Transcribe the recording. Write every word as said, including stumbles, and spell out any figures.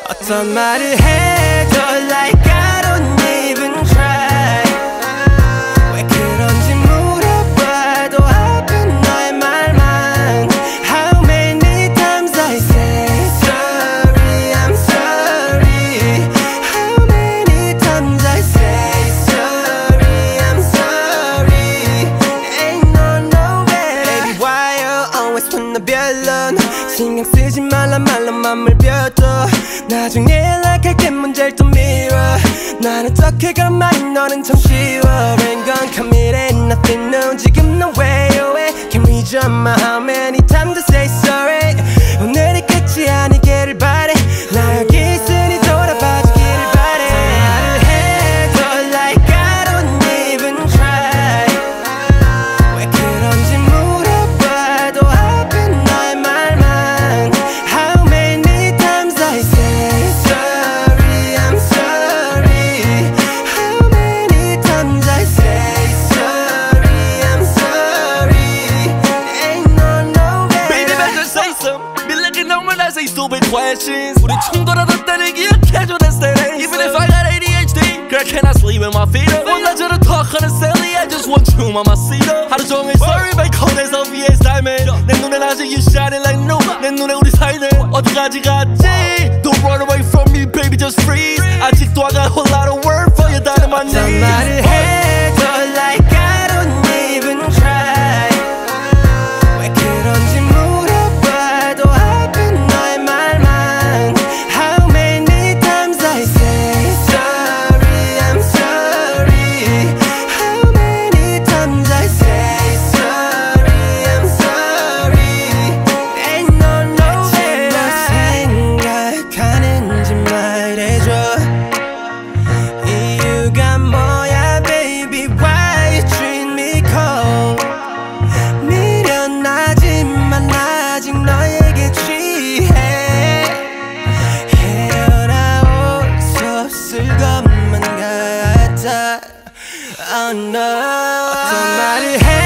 어떤 말을 해도 like I don't even try. 왜 그런지 물어봐도 아픈 너의 말만. How many times I say sorry, I'm sorry. How many times I say sorry, I'm sorry. Ain't no no way. Baby why you always put the 별론. 신경 쓰지 말라 말라 맘을 벼둬. 나중에 연락할게 문제를 또 미뤄. 나는 어떻게 그런 말이 너는 참 쉬워. Ain't gonna commit ain't nothing new. 지금 너 way away. Can we jump my how many times to say sorry. 오늘이 끝이 아니기를 바래. 나 여기 있으니 돌아봐주기를 바래. 말을 해도 like I don't even try. 왜 그런지 물어봐도 아픈 너의 말만. How many times I say sorry, I'm sorry. How many times I say sorry, I'm sorry. Ain't no no way. Baby better say some. 밀리기 너무 나 say stupid questions. 우리 충돌하던 때를 기억해줘 that's that answer. Even if I got A D H D, girl can I sleep with my feet up. 오나저나 talk하는 Sally, I just want you mamacita. 하루 종일 sorry 베이컨에서 위에 삶에 내 눈엔 아직 you shining like new. 내 눈에 우리 사이는 어디까지 갔지. Don't run away from me baby just freeze. 아직도 I got a whole lot of work for you down on my knees. 어떤 말을 해도 like I don't even try. 왜 그런지 물어봐도 아픈 너의 말만. How many times I say sorry, I'm sorry. How many times I say sorry, I'm sorry. Ain't no no way. 너 생각하는지 말해줘. 이유가 뭐야 baby why you treat me cold. 미련하지만 아직 너에게 취해. 헤어나올 수 없을 것만 같아. Oh no. 어떤 말을 해